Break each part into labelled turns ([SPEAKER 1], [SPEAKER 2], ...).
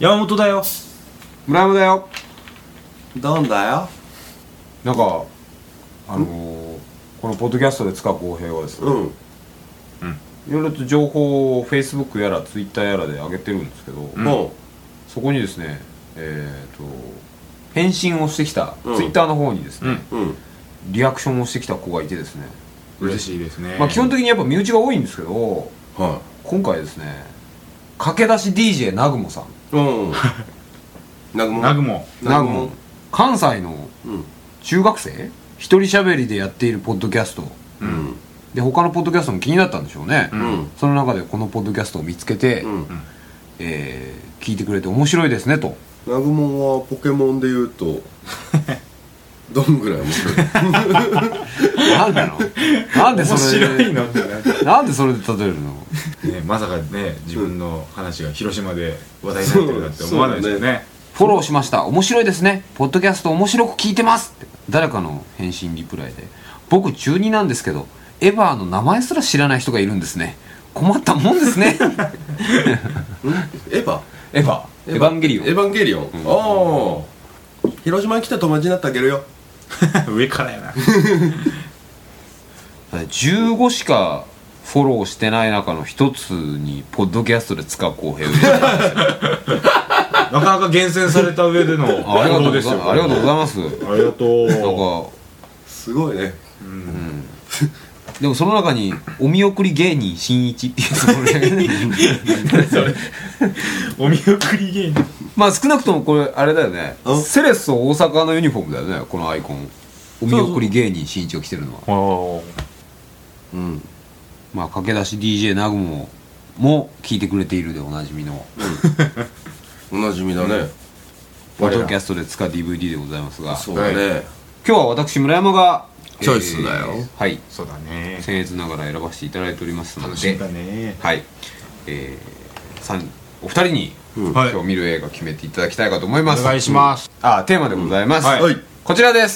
[SPEAKER 1] 山本だよ。
[SPEAKER 2] 村山だよ。
[SPEAKER 3] どんだよ。
[SPEAKER 2] なんかこのポッドキャストで塚公平はですね、いろいろと情報を Facebook やら Twitter やらで上げてるんですけど、そこにですね返信をしてきた、Twitter の方にですね、リアクションをしてきた子がいてですね、
[SPEAKER 1] 嬉しいですね。
[SPEAKER 2] まあ基本的にやっぱ身内が多いんですけど、今回ですね、駆け出し DJ 南雲さん、
[SPEAKER 1] 南雲
[SPEAKER 2] 関西の中学生、一人喋りでやっているポッドキャスト、で他のポッドキャストも気になったんでしょうね、その中でこのポッドキャストを見つけて、聞いてくれて面白いですねと。
[SPEAKER 3] 南雲はポケモンで言うとどんぐらい面白い
[SPEAKER 2] なんだのなんでそれ
[SPEAKER 1] 面白いの
[SPEAKER 2] なんでそれで例えるの、
[SPEAKER 1] ね、まさかね自分の話が広島で話題になってるなんて思わないですよね。
[SPEAKER 2] フォローしました、面白いですね、ポッドキャスト面白く聞いてますって誰かの返信リプライで、僕中2なんですけどエヴァーの名前すら知らない人がいるんですね、困ったもんですね
[SPEAKER 3] エヴァ
[SPEAKER 2] エヴァンゲリオン、
[SPEAKER 3] エヴァンゲリオン、ああ広島に来た友達になってあげるよ
[SPEAKER 1] 上からやな
[SPEAKER 2] 15しかフォローしてない中の一つにポッドキャストで使う公平を入れてたんですよ
[SPEAKER 1] なかなか厳選された上での
[SPEAKER 2] ありがとうございます、ありがとうございます。
[SPEAKER 1] ありがとう。
[SPEAKER 2] なんか
[SPEAKER 3] すごいね、
[SPEAKER 2] でもその中にお見送り芸人しんいちっていうところで
[SPEAKER 1] それお見送り芸人、
[SPEAKER 2] まあ少なくともこれあれだよね、セレッソ大阪のユニフォームだよね、このアイコン、お見送り芸人しんいちが着てるのは。まあ駆け出し DJ 南雲も聞いてくれているでおなじみの、
[SPEAKER 3] おなじみだね、
[SPEAKER 2] ポッドキャストで使う DVD でございますが、
[SPEAKER 3] そうだね、
[SPEAKER 2] 今日は私村山が
[SPEAKER 3] チョイスだよ、
[SPEAKER 2] はい、
[SPEAKER 1] そうだね、
[SPEAKER 2] 僭越ながら選ばせていただいておりますので、
[SPEAKER 1] 楽しみだね。
[SPEAKER 2] はい、お二人に、今日見る映画決めていただきたいかと思います。
[SPEAKER 1] お願いします。
[SPEAKER 2] テーマでございます、こちらです。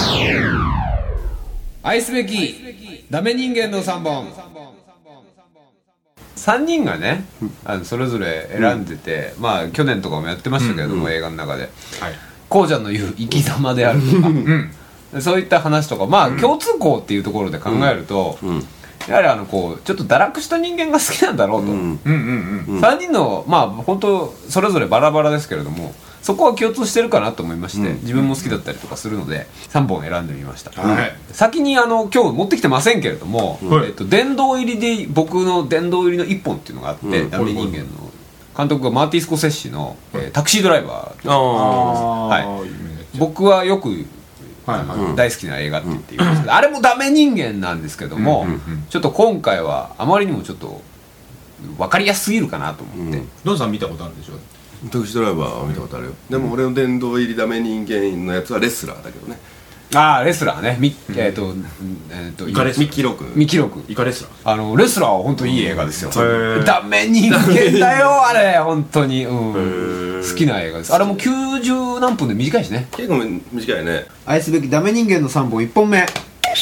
[SPEAKER 2] 愛すべきダメ人間の3本。3人がね、それぞれ選んでて、まあ去年とかもやってましたけれども、映画の中で、こうちゃんの言う生き様であるとか、そういった話とか、まあ共通項っていうところで考えると、やはりこうちょっと堕落した人間が好きなんだろうと、3人のまあ本当それぞれバラバラですけれども、そこは共通してるかなと思いまして、自分も好きだったりとかするので3本選んでみました。先に今日持ってきてませんけれども、殿堂入りで僕の殿堂入りの1本っていうのがあって、ダメ人間の監督がマーティ・スコセッシのタクシードライバー、僕はよく大好きな映画って言っていますけど、あれもダメ人間なんですけども、ちょっと今回はあまりにもちょっと分かりやすすぎるかなと思って。
[SPEAKER 1] ドンさん見たことあるでしょ。
[SPEAKER 3] タクシードライバーは見たことあるよ、でも俺の殿堂入りダメ人間のやつはレスラーだけどね。
[SPEAKER 2] レスラーね、ミッ
[SPEAKER 3] キーロック、
[SPEAKER 1] イカレスラー、
[SPEAKER 2] レスラーは本当いい映画ですよ。ダメ人間だよあれ、本当に、好きな映画です。あれも90何分で短いしね、
[SPEAKER 3] 結構短いね。
[SPEAKER 2] 愛すべきダメ人間の3本、1本目、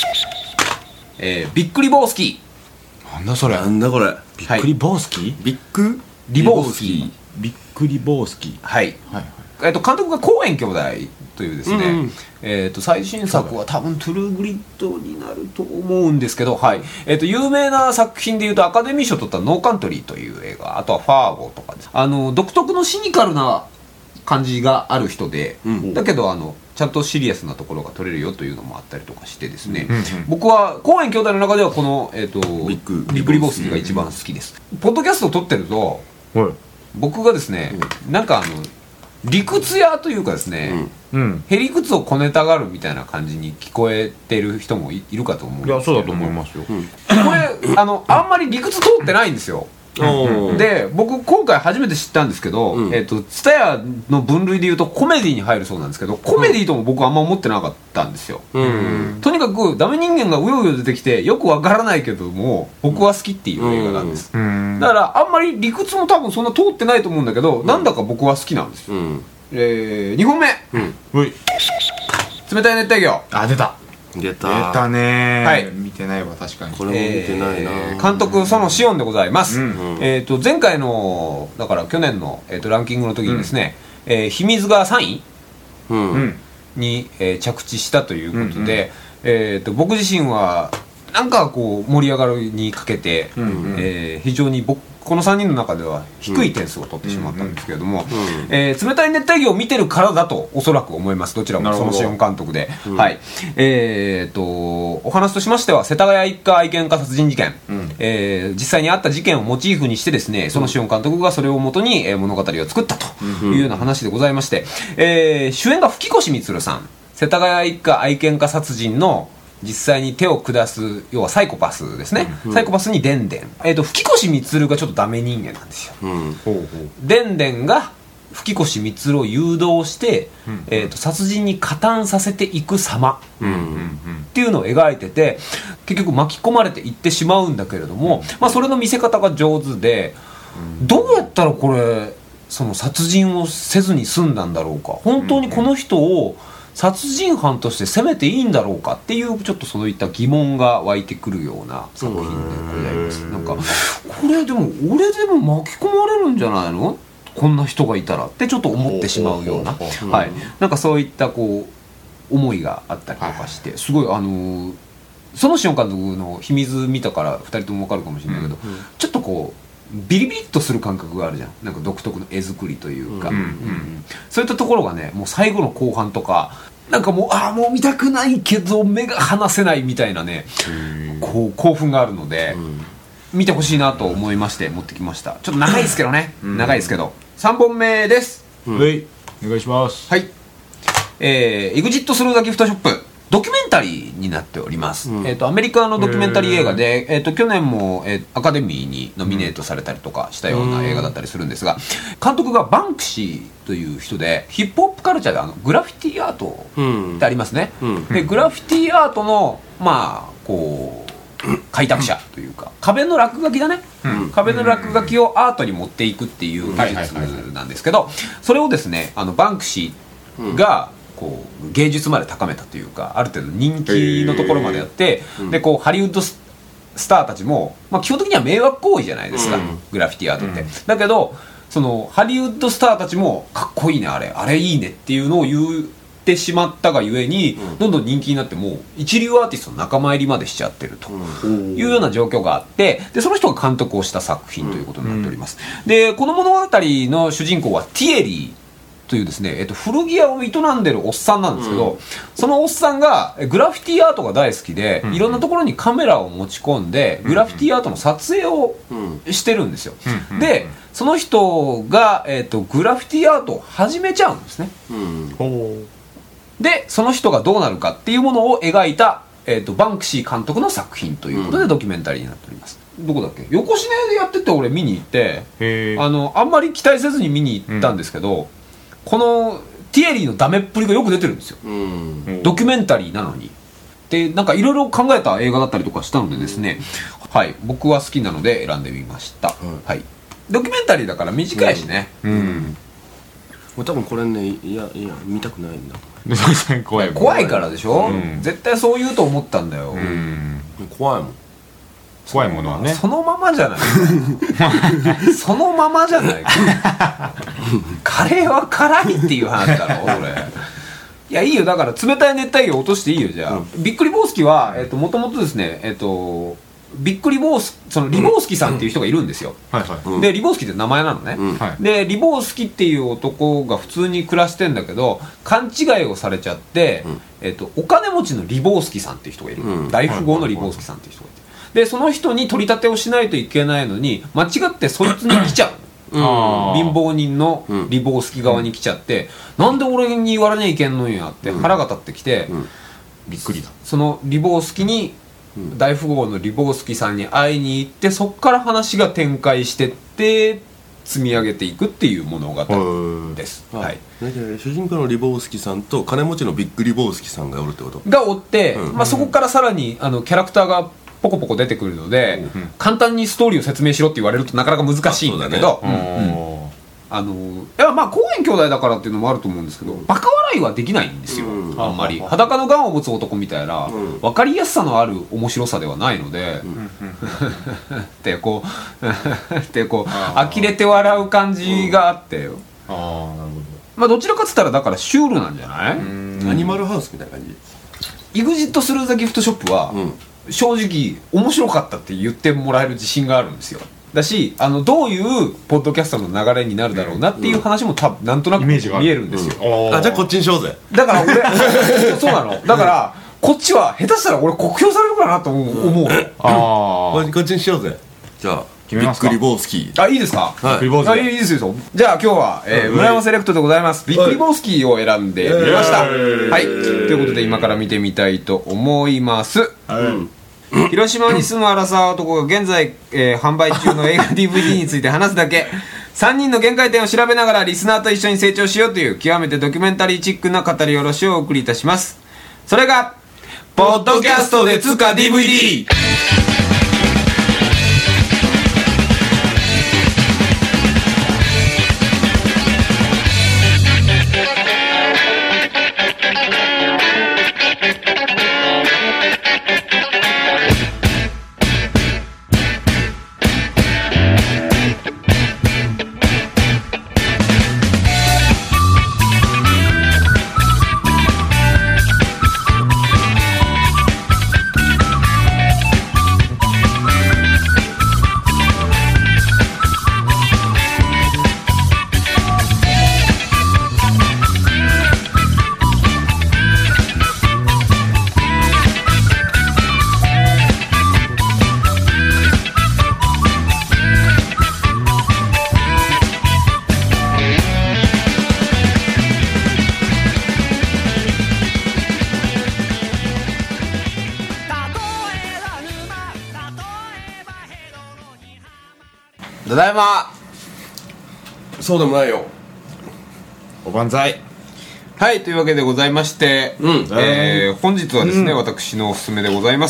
[SPEAKER 2] びっくりボースキ
[SPEAKER 1] ー。なんだそれ、
[SPEAKER 3] なんだこれ、
[SPEAKER 1] びっくりボースキー、
[SPEAKER 3] ビック
[SPEAKER 2] リボースキー、
[SPEAKER 1] びっくりボースキー、
[SPEAKER 2] はいはい、監督がコーエン兄弟というですね、最新作は多分トゥルーグリッドになると思うんですけど、はい、有名な作品でいうとアカデミー賞を取ったノーカントリーという映画、あとはファーゴとかです。独特のシニカルな感じがある人で、だけどちゃんとシリアスなところが取れるよというのもあったりとかしてですね、僕はコーエン兄弟の中ではこの、ビックリボースキーが一番好きです。ポッドキャストを撮ってると、僕がですね、なんか理屈屋というかですね、へりくつをこねたがるみたいな感じに聞こえてる人も いるかと思うんですけども、いや
[SPEAKER 1] そうだと思いますよ、こ
[SPEAKER 2] れあんまり理屈通ってないんですよ。で僕今回初めて知ったんですけど、TSUTAYAの分類でいうとコメディに入るそうなんですけど、コメディとも僕はあんま思ってなかったんですよ。とにかくダメ人間がうようよ出てきてよくわからないけども僕は好きっていう映画なんです。だからあんまり理屈も多分そんな通ってないと思うんだけど、なんだか僕は好きなんですよ。2本目、冷たい熱帯魚。
[SPEAKER 1] 出た。
[SPEAKER 3] 出た
[SPEAKER 1] ね、
[SPEAKER 2] はい、
[SPEAKER 1] 見てないわ確かに。
[SPEAKER 3] これも見てないな、
[SPEAKER 2] 監督園紫音でございます、前回のだから去年の、ランキングの時にですね、秘密が3位、に、着地したということで、僕自身はなんかこう盛り上がりにかけて、非常にこの3人の中では低い点数を取ってしまったんですけれども、冷たい熱帯魚を見てるからだとおそらく思います。どちらもそのシオン監督で、はい、お話としましては世田谷一家愛犬家殺人事件、実際にあった事件をモチーフにしてですね、そのシオン監督がそれをもとに、物語を作ったというような話でございまして、主演が吹越光さん、世田谷一家愛犬家殺人の実際に手を下す、要はサイコパスですね、サイコパスにでんでん、吹越光がちょっとダメ人間なんですよ、でんでんが吹越光を誘導して、殺人に加担させていく様っていうのを描いてて、結局巻き込まれていってしまうんだけれども、それの見せ方が上手で、どうやったらこれその殺人をせずに済んだんだろうか、本当にこの人を殺人犯として責めていいんだろうかっていう、ちょっとそういった疑問が湧いてくるような作品でございます。なんかこれでも俺でも巻き込まれるんじゃないの、こんな人がいたらってちょっと思ってしまうような、はい、なんかそういったこう思いがあったりとかして、すごいそのシオン監督の秘密見たから2人とも分かるかもしれないけど、ちょっとこうビリビリっとする感覚があるじゃん、なんか独特の絵作りというか、そういったところがね、もう最後の後半とかなんかもうもう見たくないけど目が離せないみたいなね、こう興奮があるので、見てほしいなと思いまして持ってきました。ちょっと長いですけどね、長いですけど3本目です。
[SPEAKER 1] はい、お願いします。
[SPEAKER 2] はい、エグジットスルーザギフトショップ、ドキュメンタリーになっております、アメリカのドキュメンタリー映画で、去年も、アカデミーにノミネートされたりとかしたような映画だったりするんですが、監督がバンクシーという人で、ヒップホップカルチャーでグラフィティアートってありますね、でグラフィティアートのこう開拓者というか、壁の落書きだね、壁の落書きをアートに持っていくっていう技術なんですけど、それをですねバンクシーがこう芸術まで高めたというか、ある程度人気のところまでやって、でこうハリウッドスターたちも、基本的には迷惑行為じゃないですか、グラフィティアートって、だけどそのハリウッドスターたちもかっこいいね、あれいいねっていうのを言ってしまったがゆえに、どんどん人気になって、もう一流アーティストの仲間入りまでしちゃってるというような状況があって、でその人が監督をした作品ということになっております。でこの物語の主人公はティエリーというですね、古着屋を営んでるおっさんなんですけど、そのおっさんがグラフィティアートが大好きで、いろんなところにカメラを持ち込んで、グラフィティアートの撮影をしてるんですよ。でその人が、グラフィティアートを始めちゃうんですね。でその人がどうなるかっていうものを描いた、バンクシー監督の作品ということでドキュメンタリーになっております。どこだっけ、横シネでやってて俺見に行って、あんまり期待せずに見に行ったんですけど、このティエリーのダメっぷりがよく出てるんですよ、ドキュメンタリーなのに。でなんかいろいろ考えた映画だったりとかしたのでですね、はい、僕は好きなので選んでみました、はい、ドキュメンタリーだから短いしね、
[SPEAKER 3] 多分これね、いや見たくないんだ
[SPEAKER 2] 怖いからでしょ、絶対そう言うと思ったんだよ、
[SPEAKER 3] 怖いもん、
[SPEAKER 1] 怖いものはね、
[SPEAKER 2] そのままじゃないそのままじゃないカレーは辛いっていう話だろ俺。いやいいよ、だから冷たい熱帯魚を落としていいよ。じゃあ、びっくりボースキはもともとですね、びっくりボース、そのリボースキさんっていう人がいるんですよ、でリボースキって名前なのね、でリボースキっていう男が普通に暮らしてんだけど、勘違いをされちゃって、お金持ちのリボースキさんっていう人がいる、大富豪のリボースキさんっていう人がいて、でその人に取り立てをしないといけないのに間違ってそいつに来ちゃう貧乏人のリボースキ側に来ちゃって、なんで俺に言われなきゃいけんのやって腹が立ってきて、
[SPEAKER 1] びっくりだ。
[SPEAKER 2] そのリボースキに、大富豪のリボースキさんに会いに行って、そっから話が展開してって積み上げていくっていう物語です、はい、
[SPEAKER 3] 主人公のリボースキさんと金持ちのビッグリボースキさんがおるってこと
[SPEAKER 2] がおって、そこからさらにキャラクターがポコポコ出てくるので、簡単にストーリーを説明しろって言われるとなかなか難しいんだけど、 いやまあ公園兄弟だからっていうのもあると思うんですけど、バカ笑いはできないんですよ、あんまり裸のガンを持つ男みたいな、分かりやすさのある面白さではないので、ってこうってこう呆れて笑う感じがあってよ。
[SPEAKER 1] ああなるほど。
[SPEAKER 2] まあどちらかっつったらだからシュールなんじゃない？
[SPEAKER 3] アニマルハウスみたいな感じ。
[SPEAKER 2] イグジットスルーザギフトショップは、正直面白かったって言ってもらえる自信があるんですよ。だしどういうポッドキャストの流れになるだろうなっていう話も多分なんとなく見えるんですよ。
[SPEAKER 3] あ、じゃあこっちにしようぜ。
[SPEAKER 2] だから俺そうなの。だからこっちは下手したら俺酷評されるかなと思う。
[SPEAKER 3] こっちにしようぜ。じゃあびっくりボースキー。
[SPEAKER 2] あ、いいですか？
[SPEAKER 3] はい。
[SPEAKER 2] いいですよ。じゃあ今日は村山セレクトでございます。びっくりボースキーを選んでみました。はい。ということで今から見てみたいと思います。広島に住むアラサー男が現在、販売中の映画 DVD について話すだけ。3人の限界点を調べながらリスナーと一緒に成長しようという極めてドキュメンタリーチックな語り下ろしをお送りいたします。それがポッドキャストでつか DVD。ただいま。
[SPEAKER 3] そうでもないよ。
[SPEAKER 1] おばんざい。
[SPEAKER 2] はい、というわけでございまして、本日はですね、私のおすすめでございます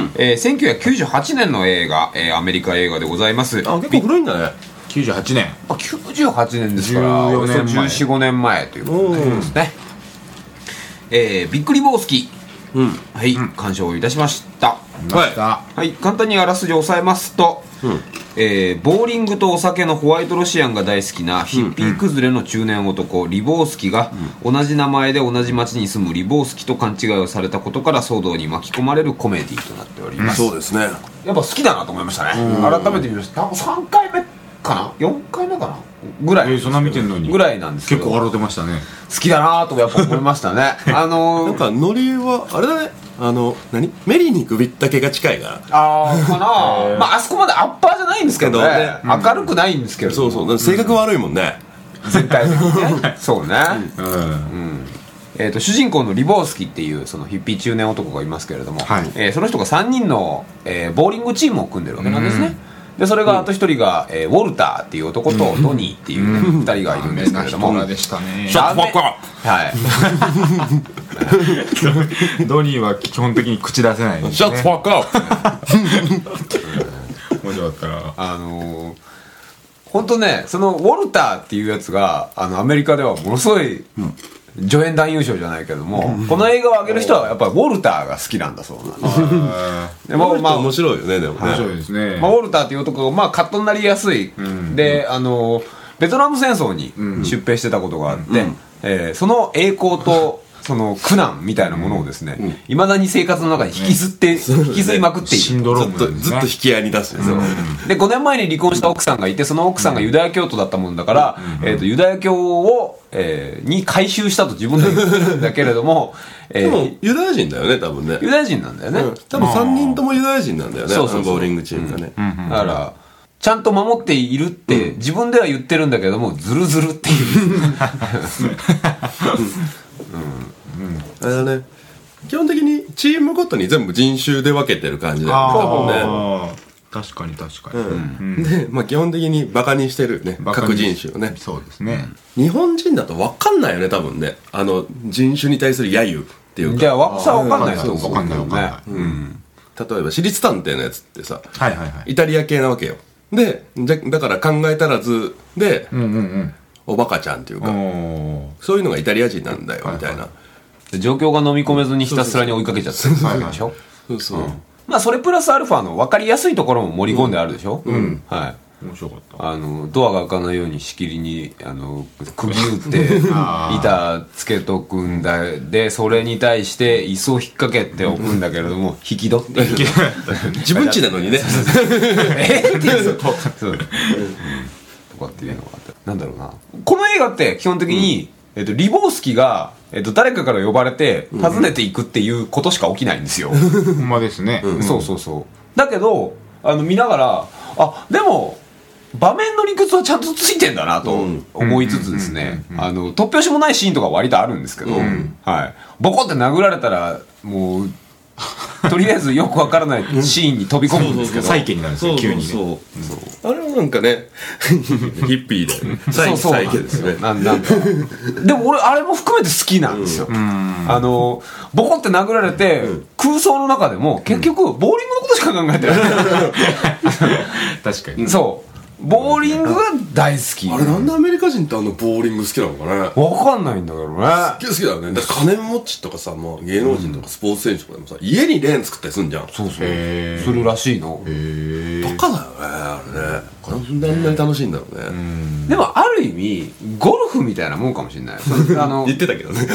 [SPEAKER 2] 、1998年の映画、アメリカ映画でございます。
[SPEAKER 3] あ、結構古いんだね。
[SPEAKER 1] 98年。
[SPEAKER 2] あ、98年ですから
[SPEAKER 1] 14年前、
[SPEAKER 2] 14、15年前ということですね。びっくりボースキー、はい、鑑賞いたしました。はい、簡単にあらすじを抑えますと、ボーリングとお酒のホワイトロシアンが大好きなヒッピー崩れの中年男、リボースキが、同じ名前で同じ町に住むリボースキと勘違いをされたことから騒動に巻き込まれるコメディとなっております。
[SPEAKER 3] そうですね。
[SPEAKER 2] やっぱ好きだなと思いましたね。改めて見ました。多分3回目かな4回目かなぐらい、
[SPEAKER 1] そんな見てんのに
[SPEAKER 2] ぐらいなんですけど、
[SPEAKER 1] 結構笑ってましたね。
[SPEAKER 2] 好きだなとやっぱ思いましたね。
[SPEAKER 3] なんかノリはあれだね、メリーに首ったけが近いから。
[SPEAKER 2] かな。まああそこまでアッパーじゃないんですけどね、明るくないんですけど、
[SPEAKER 3] そうそう、性格悪いもんね、
[SPEAKER 2] 全体的にね。そうね。主人公のリボースキっていうそのヒッピー中年男がいますけれども、その人が3人の、ボーリングチームを組んでるわけなんですね。でそれがあと1人が、ウォルターっていう男とドニーっていうね、2人がいるんですけれども、
[SPEAKER 1] でしたね。
[SPEAKER 3] シャットファッカー。
[SPEAKER 1] はい。ドニーは基本的に口出せないんですね。
[SPEAKER 3] シャットファッカー。
[SPEAKER 1] 面白かったな。
[SPEAKER 2] 本当ね、そのウォルターっていうやつがアメリカではものすごい、助演男優賞じゃないけども、この映画を上げる人はやっぱりウォルターが好きなんだそうなんです。
[SPEAKER 3] でもまあ面白いよね。でも
[SPEAKER 1] 面白いですね。
[SPEAKER 2] ウォルターっていう男がカットになりやすい、でベトナム戦争に出兵してたことがあって、その栄光とその苦難みたいなものをですね、いまだに生活の中に引きずりまくっている。
[SPEAKER 1] シンドロームなんですね。
[SPEAKER 3] ずっと引き合いに出すんですよ。
[SPEAKER 2] で5年前に離婚した奥さんがいて、その奥さんがユダヤ教徒だったもんだから、ユダヤ教をに改宗したと自分で言ってるんだけれども、
[SPEAKER 3] でもユダヤ人だよね、多分ね。
[SPEAKER 2] ユダヤ人なんだよね。
[SPEAKER 3] 多分3人ともユダヤ人なんだよね、
[SPEAKER 2] そうそうそう、
[SPEAKER 3] ボーリングチームがね。
[SPEAKER 2] だからちゃんと守っているって自分では言ってるんだけども、ズルズルっていう
[SPEAKER 3] あれだね、基本的にチームごとに全部人種で分けてる感じだよね、多分ね。
[SPEAKER 1] 確かに確か
[SPEAKER 3] に。で、まあ基本的にバカにしてるね、各人種をね。
[SPEAKER 1] そうですね。
[SPEAKER 3] 日本人だと分かんないよね、多分ね。人種に対する揶揄っていうか。
[SPEAKER 2] じゃあさ分かんないと
[SPEAKER 1] 分かんない分かんない。
[SPEAKER 3] 例えば私立探偵のやつってさ、イタリア系なわけよ。で、だから考えたらずで、 おバカちゃんっていうか、そういうのがイタリア人なんだよみたいな、
[SPEAKER 2] 状況が飲み込めずにひたすらに追いかけちゃってるでしょ。
[SPEAKER 3] そうそう、
[SPEAKER 2] まあそれプラスアルファの分かりやすいところも盛り込んであるでしょ。はい。
[SPEAKER 1] 面白かった。
[SPEAKER 2] ドアが開かないように仕切りに釘打って板つけとくんだ。でそれに対して椅子を引っ掛けておくんだけれども引き戸って
[SPEAKER 3] 自分家なのにね
[SPEAKER 2] っていうとかっていうのがあって、なんだろうな、この映画って基本的に、リボウスキが、誰かから呼ばれて訪ねていくっていうことしか起きないんですよ。
[SPEAKER 1] ほんまですね。
[SPEAKER 2] そうそうそう。だけど見ながらでも場面の理屈はちゃんとついてんだなと思いつつですね、突拍子もないシーンとか割とあるんですけど、はい、ボコって殴られたらもうとりあえずよくわからないシーンに飛び込むんですけど、
[SPEAKER 1] サイケになるんですよ急にね。
[SPEAKER 3] あれはなんかねヒッピーでサイケですね。
[SPEAKER 2] なんだでも俺あれも含めて好きなんですよ。ボコって殴られて、空想の中でも結局ボーリングのことしか考えてない
[SPEAKER 1] 確かに。
[SPEAKER 2] そうボーリングが大好き。
[SPEAKER 3] あれなんでアメリカ人ってボーリング好きなのかね。
[SPEAKER 2] 分かんないんだけどね。
[SPEAKER 3] 好きだよね。だから金持ちとかさ、芸能人とかスポーツ選手とかでもさ、家にレーン作ったりすんじゃん。
[SPEAKER 2] そうそうするらしいの。
[SPEAKER 3] バカだよねあれね。なんであんなに楽しいんだろうね。
[SPEAKER 2] でもある意味ゴルフみたいなもんかもしれない。
[SPEAKER 3] 言ってたけどね。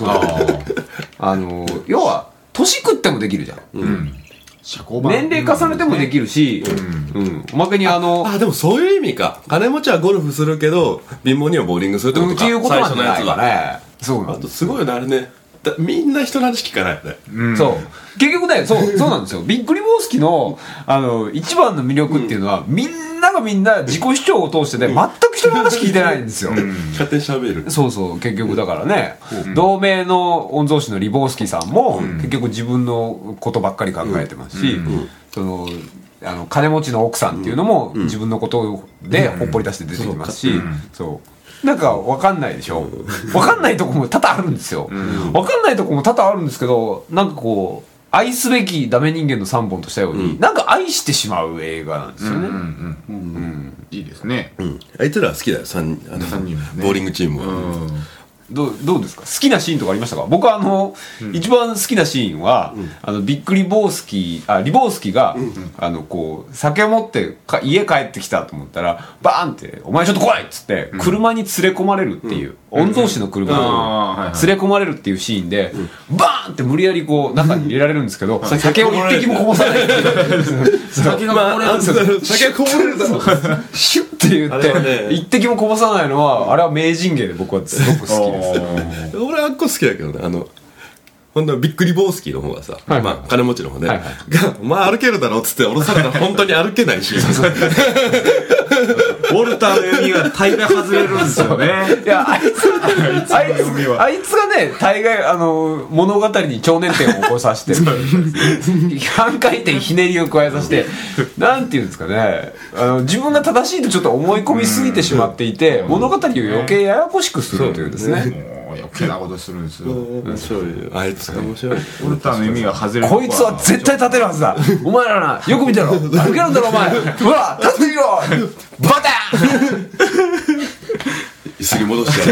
[SPEAKER 2] 要は年食ってもできるじゃん。年齢重ねてもできるし、おまけに
[SPEAKER 3] でもそういう意味か。金持ちはゴルフするけど貧乏にはボーリングするってことか。
[SPEAKER 2] っていうことなんじゃないかね。そうなんです。
[SPEAKER 3] すごいよねあれね。みんな人の話聞かないよね。
[SPEAKER 2] そう結局ね、そうなんですよ。ビッグリボウスキの一番の魅力っていうのは、みんながみんな自己主張を通してね、全く人の話聞いてないんですよ。
[SPEAKER 3] 勝手に喋る。
[SPEAKER 2] そう結局だからね、同盟の御曹司のリボウスキさんも結局自分のことばっかり考えてますし、金持ちの奥さんっていうのも自分のことでほっぽり出して出てきますし、なんか分かんないでしょ。分かんないとこも多々あるんですよ。分かんないとこも多々あるんですけど、なんかこう愛すべきダメ人間の3本としたように、なんか愛してしまう映画なんですよね。
[SPEAKER 1] いいですね。
[SPEAKER 3] あいつら好きだよ3人ボーリングチームは。
[SPEAKER 2] どうですか、好きなシーンとかありましたか？僕は一番好きなシーンは、ビッグリボウスキが、こう酒を持って家帰ってきたと思ったらバーンって「お前ちょっと来い!」っつって車に連れ込まれるっていう、御曹司の車に連れ込まれるっていうシーンで、バーンって無理やりこう中に入れられるんですけど、酒を一滴もこぼさない酒がこぼれるんですよ。
[SPEAKER 3] 酒がこぼれるだろ
[SPEAKER 2] シュッって言って一滴もこぼさないのは、あれは名人芸で僕はすごく好きです。
[SPEAKER 3] 俺あっこ好きだけどね。ほんとビッグリボウスキーの方がさ、金持ちの方ね、がお前歩けるだろっつって降ろされたら本当に歩けないし、ウォ
[SPEAKER 1] ルターの読みが大概外れるんですよね。
[SPEAKER 2] いやあいつがね、大概物語に超年点を起こさせて半回転ひねりを加えさせて、なんていうんですかね、自分が正しいとちょっと思い込みすぎてしまっていて、物語を余計ややこしくするというですね。
[SPEAKER 1] 余計なことするんですよ。
[SPEAKER 3] あいつが面白い。
[SPEAKER 1] ウォルターの意味が外れる。
[SPEAKER 2] こいつは絶対立てるはずだ。お前らな、よく見てろ。歩けるんだろお前。ほら立ってみろ。バタン。
[SPEAKER 3] 椅子に戻して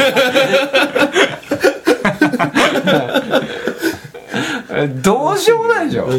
[SPEAKER 2] やる。どうしようもないでしょ。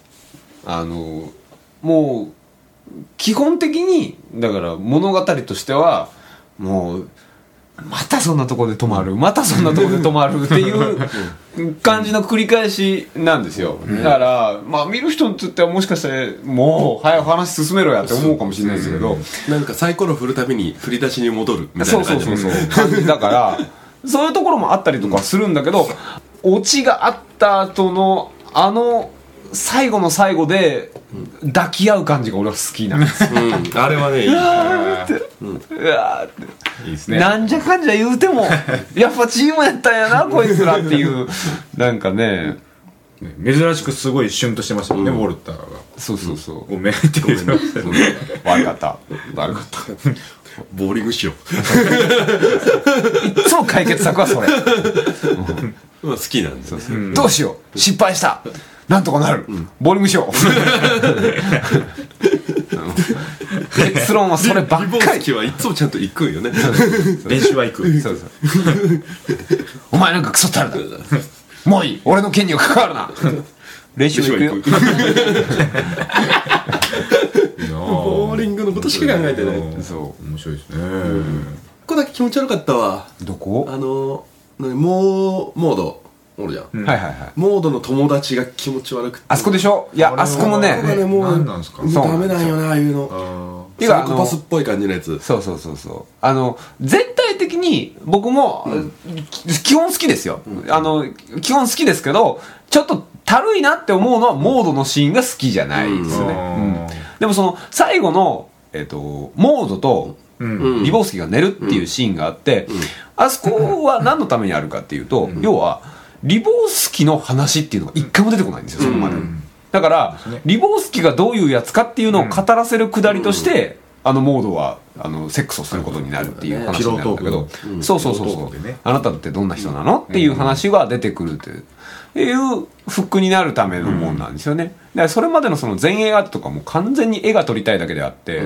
[SPEAKER 2] もう基本的にだから物語としてはもう。またそんなとこで止まる、またそんなとこで止まるっていう感じの繰り返しなんですよ。だから見る人にとってはもしかしてもう早く話進めろやって思うかもしれないですけど、
[SPEAKER 3] なんかサイコロ振るたびに振り出しに戻るみたいな感じ。
[SPEAKER 2] そう感じだからそういうところもあったりとかするんだけど、オチがあった後の最後の最後で抱き合う感じが俺は好きなんですよ。
[SPEAKER 3] あれはねいい。
[SPEAKER 2] うわーっていいですね。なんじゃかんじゃ言うてもやっぱチームやったんやなこいつらっていうなんかね、
[SPEAKER 1] 珍しくすごいシュンとしてましたもんね、ウォルターが。
[SPEAKER 2] そう
[SPEAKER 1] ごめんって言ってましたね。
[SPEAKER 2] 悪かった
[SPEAKER 3] ボーリングしよ
[SPEAKER 2] う。いつも解決策はそれ。
[SPEAKER 3] 好きなんですよ。
[SPEAKER 2] どうしよう、失敗したなんとかなる、ボーリングしよう。結論はそればっ
[SPEAKER 3] リボ
[SPEAKER 2] かり。
[SPEAKER 3] ウスキはいつもちゃんと行くんよね。
[SPEAKER 1] 練習は行く。
[SPEAKER 2] そうそうお前なんかクソったらだもういい俺の権利を関わるな練習行くよ
[SPEAKER 3] ボーリングのことしか考えてない。
[SPEAKER 2] そう
[SPEAKER 1] 面白いですね。
[SPEAKER 3] ここだけ気持ち悪かったわ。
[SPEAKER 2] どこ
[SPEAKER 3] モードおるじゃん。
[SPEAKER 2] はいはいはい
[SPEAKER 3] モードの友達が気持ち悪くて。
[SPEAKER 2] あそこでしょいやあそこもね
[SPEAKER 3] もう
[SPEAKER 1] 何なんですか。
[SPEAKER 3] ダメなんよなああいうの。
[SPEAKER 2] てか
[SPEAKER 3] サイコパスっぽい感じのやつ。
[SPEAKER 2] そう全体的に僕も基本好きですよ基本好きですけどちょっとたるいなって思うのはモードのシーンが好きじゃないですよねでもその最後のモードとリボウスキが寝るっていうシーンがあってあそこは何のためにあるかっていうと要はリボウスキの話っていうのが一回も出てこないんですよそこまでだからリボウスキがどういうやつかっていうのを語らせるくだりとしてモードはセックスをすることになるっていう話になるんだけどそうあなたってどんな人なのっていう話が出てくるっていうフックになるためのもんなんですよねだからそれまでのその前衛アートとかも完全に絵が撮りたいだけであって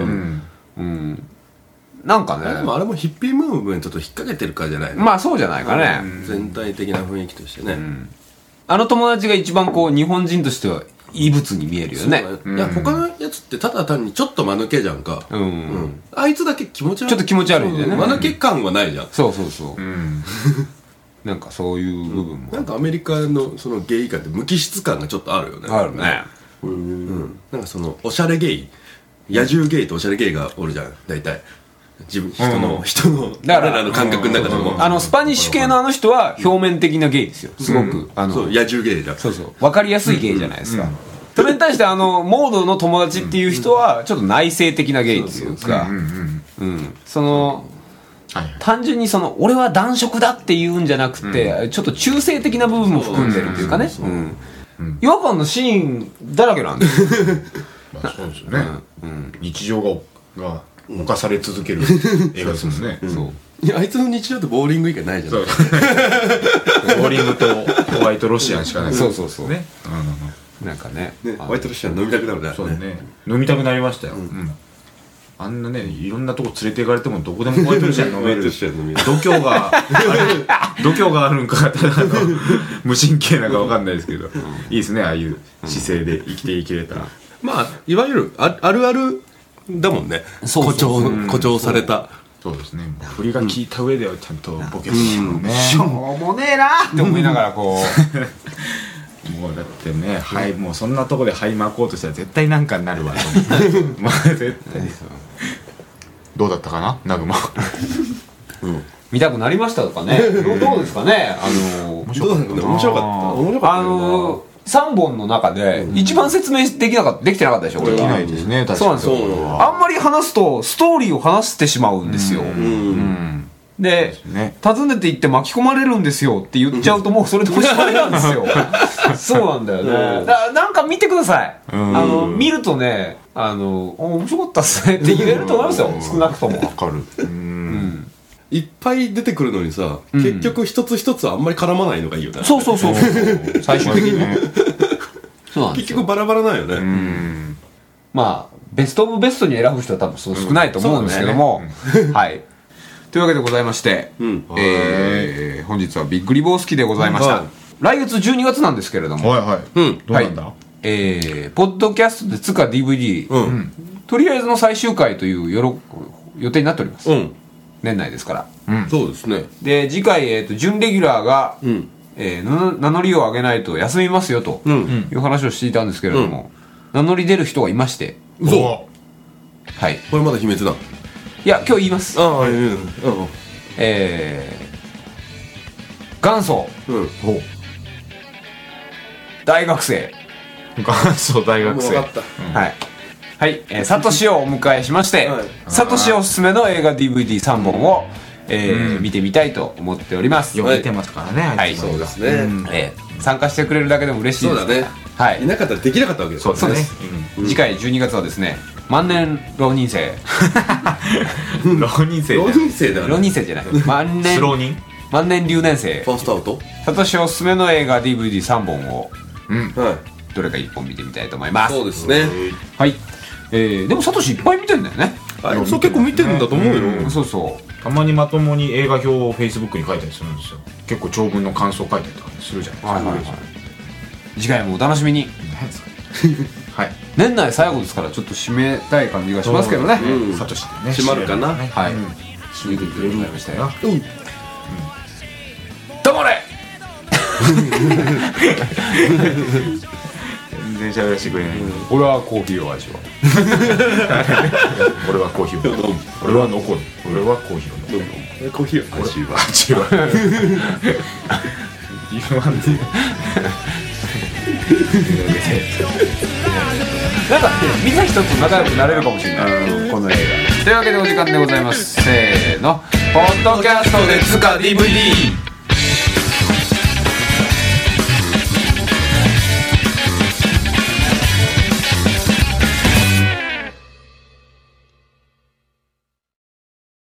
[SPEAKER 2] なんかね
[SPEAKER 3] でもあれもヒッピームーブメントと引っ掛けてるからじゃないの。
[SPEAKER 2] まあそうじゃないかね
[SPEAKER 3] 全体的な雰囲気としてね。
[SPEAKER 2] あの友達が一番こう日本人としては異物に見えるよね
[SPEAKER 3] いや他のやつってただ単にちょっと間抜けじゃんか。あいつだけ気持ち悪い。
[SPEAKER 2] ちょっと気持ち悪いんだよね
[SPEAKER 3] 間抜け感はないじゃん。
[SPEAKER 2] そうなんかそういう部分も
[SPEAKER 3] なんかアメリカのそのゲイ感って無機質感がちょっとあるよね。
[SPEAKER 2] あるね
[SPEAKER 3] なんかそのおしゃれゲイ野獣ゲイとおしゃれゲイがおるじゃん大体人の
[SPEAKER 2] だから
[SPEAKER 3] 彼らの感覚の中でも
[SPEAKER 2] スパニッシュ系のあの人は表面的なゲイですよすごく
[SPEAKER 3] そう野獣ゲイじゃん。
[SPEAKER 2] そう分かりやすいゲイじゃないですかそれに対してモードの友達っていう人はちょっと内省的なゲイっていうかその単純にその俺は男色だっていうんじゃなくてちょっと中性的な部分も含んでるっていうかね違和感のシーンだらけなんですよ
[SPEAKER 1] まあそうですよね日常が犯され続ける映画ですもんね
[SPEAKER 3] いやあいつの日常ってボーリング以外ないじゃん。
[SPEAKER 1] ボーリングとホワイトロシアンしかない
[SPEAKER 2] そう
[SPEAKER 1] ね
[SPEAKER 2] なんかね
[SPEAKER 3] ホワイトロシアン飲みたくなるね。
[SPEAKER 1] そうね飲みたくなりましたよあんなねいろんなとこ連れて行かれてもどこでもホワイトロシアン飲める度胸があるんかただの無神経なのか分かんないですけどいいですねああいう姿勢で生きていけれたら
[SPEAKER 3] まあいわゆるあるあるだもんね。誇張された。
[SPEAKER 1] そうですね振りが効いた上ではちゃんとボケてるのね
[SPEAKER 2] しょうもねえなって思いながらこ
[SPEAKER 1] うもうだってねもうそんなとこで灰巻こうとしたら絶対なんかになるわと思ってまあ絶対どうだったかなナグマ
[SPEAKER 2] 見たくなりましたとかねどうですかね
[SPEAKER 3] 面白かった
[SPEAKER 2] 3本の中で一番説明できてなかったでしょこれは
[SPEAKER 1] できないですね確かに
[SPEAKER 2] そうなんですよあんまり話すとストーリーを話してしまうんですよで訪ねて行って巻き込まれるんですよって言っちゃうともうそれでおしまいなんですよそうなんだよねなんか見てください見るとね面白かったっすねって言えると思いますよ少なくとも
[SPEAKER 1] 分かる
[SPEAKER 3] いっぱい出てくるのにさ結局一つ一つはあんまり絡まないのがいいよね。
[SPEAKER 2] そう最終的にね
[SPEAKER 3] 結局バラバラなんよね
[SPEAKER 2] まあベストオブベストに選ぶ人は多分少ないと思うんですけどもはいというわけでございまして本日はビッグリボウスキでございました来月12月なんですけれども
[SPEAKER 1] どうなんだ
[SPEAKER 2] ポッドキャストでつか DVD とりあえずの最終回という予定になっております年内ですから
[SPEAKER 3] そうですね
[SPEAKER 2] で次回準レギュラーが名乗りを上げないと休みますよという話をしていたんですけれども名乗り出る人がいましてはい
[SPEAKER 3] これまだ秘密だ。
[SPEAKER 2] いや今日言います元祖大学生
[SPEAKER 1] 元祖大学生
[SPEAKER 2] はいサトシをお迎えしましてサトシおすすめの映画 DVD3 本を見てみたいと思っております。
[SPEAKER 1] よく見てますからね
[SPEAKER 3] はいそうですね
[SPEAKER 2] 参加してくれるだけでも嬉しいです。
[SPEAKER 3] そうだねいなかったらできなかったわけです。
[SPEAKER 2] そうです次回12月はですね万年浪人生
[SPEAKER 1] 浪人生
[SPEAKER 2] 浪人生じゃない万年留年生
[SPEAKER 3] ファーストアウト
[SPEAKER 2] サトシおすすめの映画 DVD3 本をどれか1本見てみたいと思います。
[SPEAKER 3] そうですね
[SPEAKER 2] はいでもサトシいっぱい見てんだよね。
[SPEAKER 3] そう結構見てるんだと思うよ。
[SPEAKER 2] そうそう。
[SPEAKER 1] たまにまともに映画表を Facebook に書いたりするんですよ。結構長文の感想書いたりとかするじゃないですか。
[SPEAKER 2] 次回もお楽しみに。
[SPEAKER 1] 何ですかはい。
[SPEAKER 2] 年内最後ですからちょっと締めたい感じがしますけどね。
[SPEAKER 1] サトシでね
[SPEAKER 3] 閉まるかな。
[SPEAKER 2] はい。締めてくれるございましたよ。
[SPEAKER 1] どもれ。全然喋らせてくれない。
[SPEAKER 2] 俺はコーヒーを味わう。
[SPEAKER 1] 俺はコーヒーを飲む。俺は残る。俺はコーヒーを飲む。
[SPEAKER 3] コーヒーを味わう。
[SPEAKER 1] 味わう。言わんで。
[SPEAKER 2] なんか見た人と仲良くなれるかもしれないこの映画。というわけでお時間でございます。せーの、ポッドキャストでつか DVD。